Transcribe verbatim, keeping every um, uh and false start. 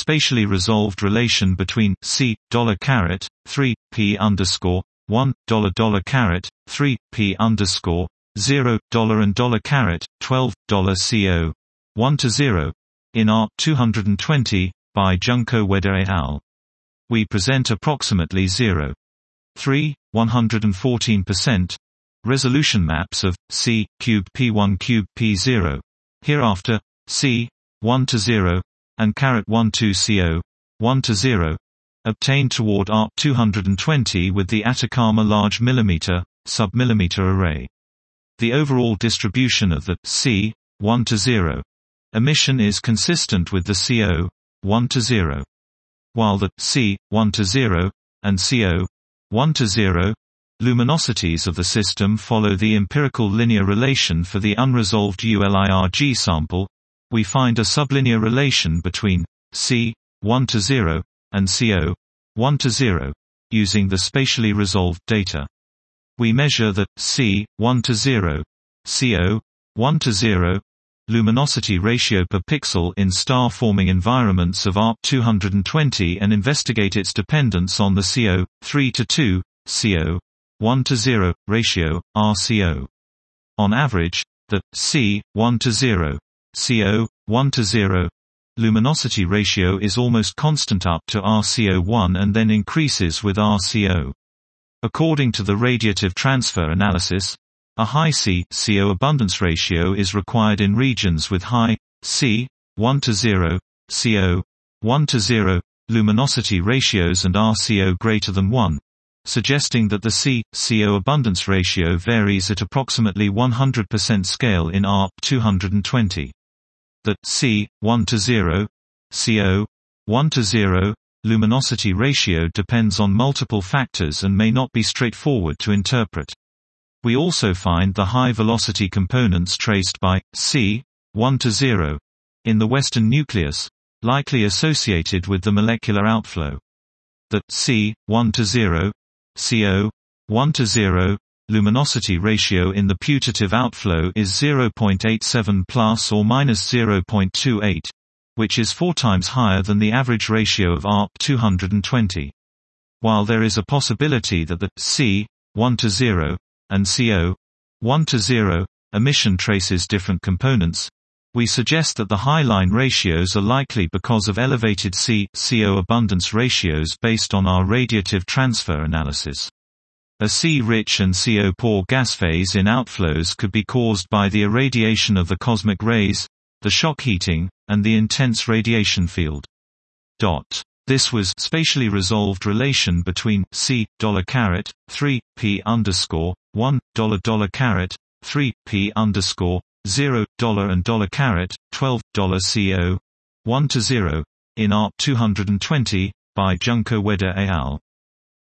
spatially resolved relation between C dollar caret three P underscore one dollar dollar caret three P underscore zero dollar and dollar caret twelve dollar co one to zero in A R P two hundred twenty by Junko Ueda et al. We present approximately zero point three one hundred fourteen percent resolution maps of C cube P one cube P zero. Hereafter C one to zero and caret one to co one to zero obtained toward A R P two hundred twenty with the Atacama Large Millimeter submillimeter array. The overall distribution of the C one to zero emission is consistent with the co one to zero, while the C one to zero and co one to zero luminosities of the system follow the empirical linear relation for the unresolved U L I R G sample. We find a sublinear relation between C one to zero and co one to zero using the spatially resolved data. We measure the C one to zero, co one to zero luminosity ratio per pixel in star-forming environments of A R P two hundred twenty and investigate its dependence on the co three to two, co one to zero ratio, R C O. On average, the C one to zero, co one to zero luminosity ratio is almost constant up to R C O one and then increases with R C O. According to the radiative transfer analysis, a high C co abundance ratio is required in regions with high C one to zero, co one to zero luminosity ratios and R C O greater than one, suggesting that the C co abundance ratio varies at approximately one hundred percent scale in A R P two hundred twenty. The C one to zero, co one to zero luminosity ratio depends on multiple factors and may not be straightforward to interpret. We also find the high velocity components traced by C one to zero in the western nucleus, likely associated with the molecular outflow. The C one to zero, co one to zero luminosity ratio in the putative outflow is zero point eight seven plus or minus zero point two eight, which is four times higher than the average ratio of A R P two hundred twenty. While there is a possibility that the C one to zero and co one to zero emission traces different components, we suggest that the high line ratios are likely because of elevated C co abundance ratios based on our radiative transfer analysis. A C-rich and co-poor gas phase in outflows could be caused by the irradiation of the cosmic rays, the shock heating, and the intense radiation field. Dot. This was spatially resolved relation between C dollar caret three P underscore one dollar dollar caret three P underscore zero dollar and dollar caret twelve dollar co one to zero in A R P two hundred twenty by Junko Ueda et al.